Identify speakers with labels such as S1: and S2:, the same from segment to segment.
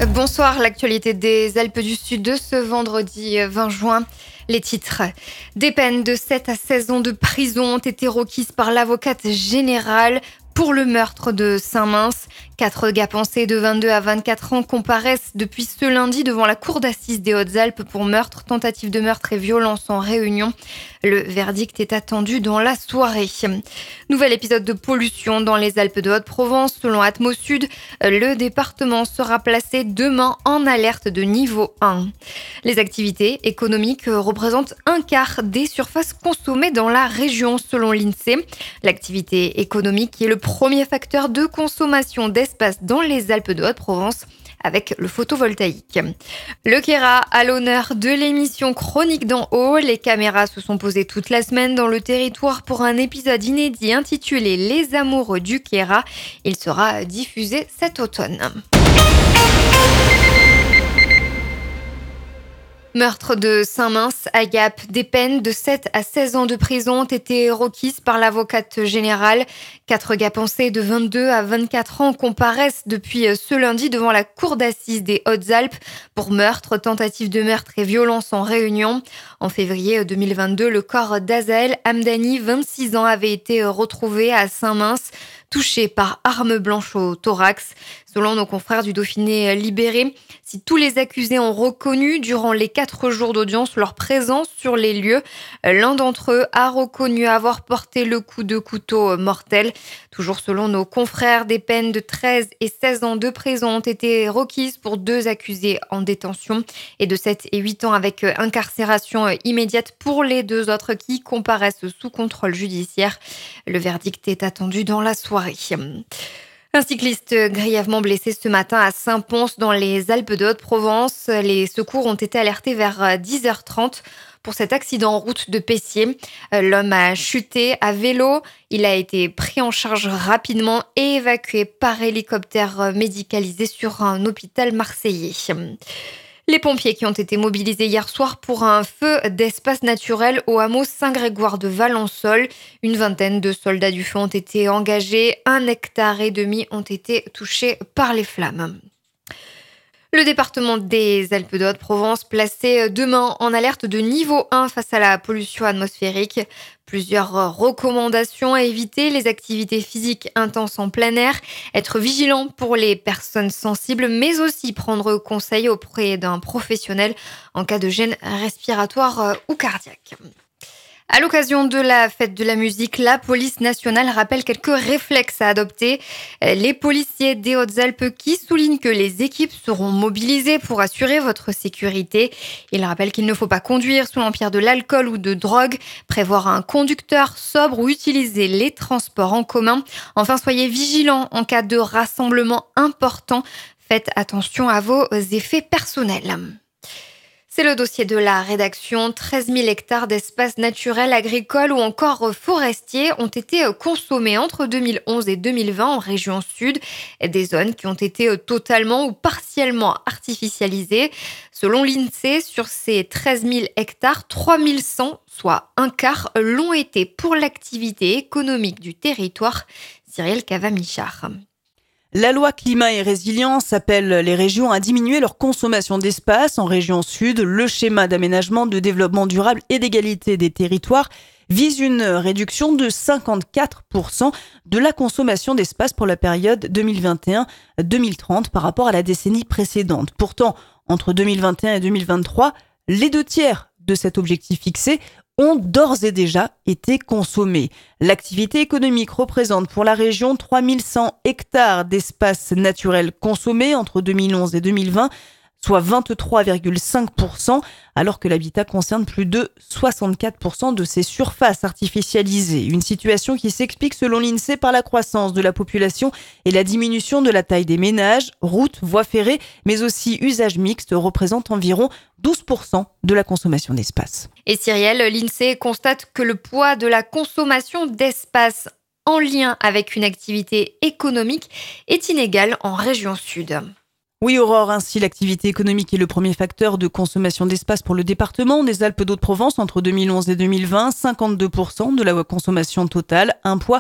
S1: Bonsoir, l'actualité des Alpes du Sud de ce vendredi 20 juin. Les titres. Des peines de 7 à 16 ans de prison ont été requises par l'avocate générale pour le meurtre de Saint-Mens. 4 gars pensés de 22 à 24 ans comparaissent depuis ce lundi devant la cour d'assises des Hautes-Alpes pour meurtre, tentative de meurtre et violence en réunion. Le verdict est attendu dans la soirée. Nouvel épisode de pollution dans les Alpes de Haute-Provence. Selon Atmosud, le département sera placé demain en alerte de niveau 1. Les activités économiques représentent un quart des surfaces consommées dans la région, selon l'INSEE. L'activité économique est le premier facteur de consommation d'espace dans les Alpes de Haute-Provence, avec le photovoltaïque. Le Kéra à l'honneur de l'émission Chronique d'en haut. Les caméras se sont posées toute la semaine dans le territoire pour un épisode inédit intitulé Les amoureux du Kéra. Il sera diffusé cet automne. Meurtre de Saint-Mens à Gap. Des peines de 7 à 16 ans de prison ont été requises par l'avocate générale. 4 gars pensés de 22 à 24 ans comparaissent depuis ce lundi devant la cour d'assises des Hautes-Alpes pour meurtre, tentative de meurtre et violence en réunion. En février 2022, le corps d'Azaël Hamdani, 26 ans, avait été retrouvé à Saint-Mens, touché par arme blanche au thorax. Selon nos confrères du Dauphiné Libéré, si tous les accusés ont reconnu durant les 4 jours d'audience leur présence sur les lieux, l'un d'entre eux a reconnu avoir porté le coup de couteau mortel. Toujours selon nos confrères, des peines de 13 et 16 ans de prison ont été requises pour 2 accusés en détention et de 7 et 8 ans avec incarcération immédiate pour les 2 autres qui comparaissent sous contrôle judiciaire. Le verdict est attendu dans la soirée. Un cycliste grièvement blessé ce matin à Saint-Pons dans les Alpes de Haute-Provence. Les secours ont été alertés vers 10h30 pour cet accident en route de Pessiers. L'homme a chuté à vélo. Il a été pris en charge rapidement et évacué par hélicoptère médicalisé sur un hôpital marseillais. Les pompiers qui ont été mobilisés hier soir pour un feu d'espace naturel au hameau Saint-Grégoire de Valençol. Une vingtaine de soldats du feu ont été engagés. 1,5 hectare ont été touchés par les flammes. Le département des Alpes de Haute-Provence placé demain en alerte de niveau 1 face à la pollution atmosphérique. Plusieurs recommandations à éviter: les activités physiques intenses en plein air, être vigilant pour les personnes sensibles, mais aussi prendre conseil auprès d'un professionnel en cas de gêne respiratoire ou cardiaque. À l'occasion de la fête de la musique, la police nationale rappelle quelques réflexes à adopter. Les policiers des Hautes-Alpes qui soulignent que les équipes seront mobilisées pour assurer votre sécurité. Ils rappellent qu'il ne faut pas conduire sous l'empire de l'alcool ou de drogue, prévoir un conducteur sobre ou utiliser les transports en commun. Enfin, soyez vigilants en cas de rassemblement important. Faites attention à vos effets personnels. C'est le dossier de la rédaction. 13 000 hectares d'espaces naturels, agricoles ou encore forestiers ont été consommés entre 2011 et 2020 en région sud. Des zones qui ont été totalement ou partiellement artificialisées. Selon l'INSEE, sur ces 13 000 hectares, 3 100, soit un quart, l'ont été pour l'activité économique du territoire. Cyril Cavamichard.
S2: La loi climat et résilience appelle les régions à diminuer leur consommation d'espace. En région sud, le schéma d'aménagement, de développement durable et d'égalité des territoires vise une réduction de 54% de la consommation d'espace pour la période 2021-2030 par rapport à la décennie précédente. Pourtant, entre 2021 et 2023, les 2/3 de cet objectif fixé ont d'ores et déjà été consommés. L'activité économique représente pour la région 3 100 hectares d'espaces naturels consommés entre 2011 et 2020, soit 23,5%, alors que l'habitat concerne plus de 64% de ces surfaces artificialisées. Une situation qui s'explique selon l'INSEE par la croissance de la population et la diminution de la taille des ménages. Routes, voies ferrées, mais aussi usages mixtes représentent environ 12% de la consommation d'espace.
S1: Et Cyrielle, l'INSEE constate que le poids de la consommation d'espace en lien avec une activité économique est inégal en région sud.
S2: Oui, Aurore, ainsi l'activité économique est le premier facteur de consommation d'espace pour le département des Alpes d'Haute-Provence entre 2011 et 2020, 52% de la consommation totale, un poids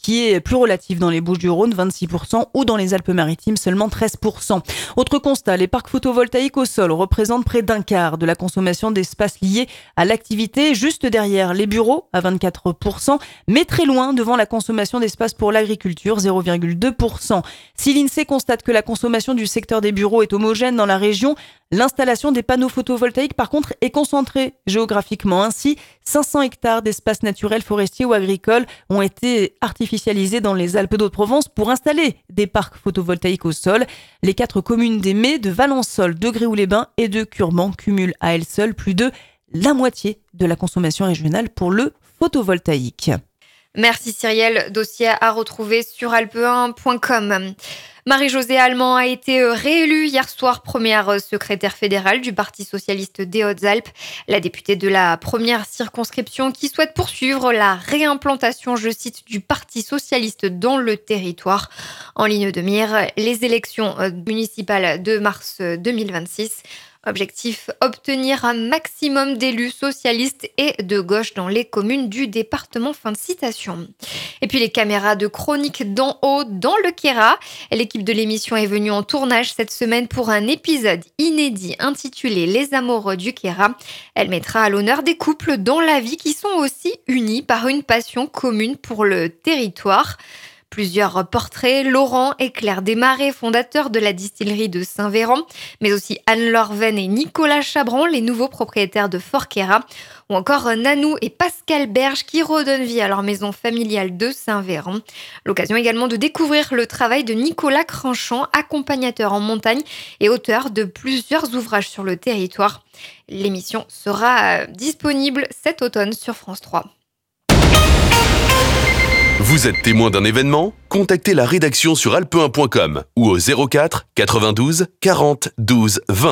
S2: qui est plus relative dans les Bouches-du-Rhône, 26%, ou dans les Alpes-Maritimes, seulement 13%. Autre constat, les parcs photovoltaïques au sol représentent près d'un quart de la consommation d'espace liée à l'activité, juste derrière les bureaux à 24%, mais très loin devant la consommation d'espace pour l'agriculture, 0,2%. Si l'INSEE constate que la consommation du secteur des bureaux est homogène dans la région, l'installation des panneaux photovoltaïques, par contre, est concentrée géographiquement. Ainsi, 500 hectares d'espaces naturels, forestiers ou agricoles ont été artificialisés dans les Alpes-de-Haute-Provence pour installer des parcs photovoltaïques au sol. Les 4 communes d'Aimé, de Valençol, de Gréoux-les-Bains et de Curmans cumulent à elles seules plus de la moitié de la consommation régionale pour le photovoltaïque.
S1: Merci Cyrielle, dossier à retrouver sur alpe1.com. Marie-Josée Allemand a été réélue hier soir première secrétaire fédérale du Parti socialiste des Hautes-Alpes. La députée de la première circonscription qui souhaite poursuivre la réimplantation, je cite, du Parti socialiste dans le territoire. En ligne de mire, les élections municipales de mars 2026. Objectif, obtenir un maximum d'élus socialistes et de gauche dans les communes du département. Fin de citation. Et puis les caméras de Chronique d'en haut dans le Queyras. L'équipe de l'émission est venue en tournage cette semaine pour un épisode inédit intitulé Les amoureux du Queyras. Elle mettra à l'honneur des couples dans la vie qui sont aussi unis par une passion commune pour le territoire. Plusieurs portraits, Laurent et Claire Desmarais, fondateurs de la distillerie de Saint-Véran, mais aussi Anne-Laure Venn et Nicolas Chabran, les nouveaux propriétaires de Fort Queyras, ou encore Nanou et Pascal Berge qui redonnent vie à leur maison familiale de Saint-Véran. L'occasion également de découvrir le travail de Nicolas Cranchamp, accompagnateur en montagne et auteur de plusieurs ouvrages sur le territoire. L'émission sera disponible cet automne sur France 3.
S3: Vous êtes témoin d'un événement ? Contactez la rédaction sur alpe1.com ou au 04 92 40 12 20.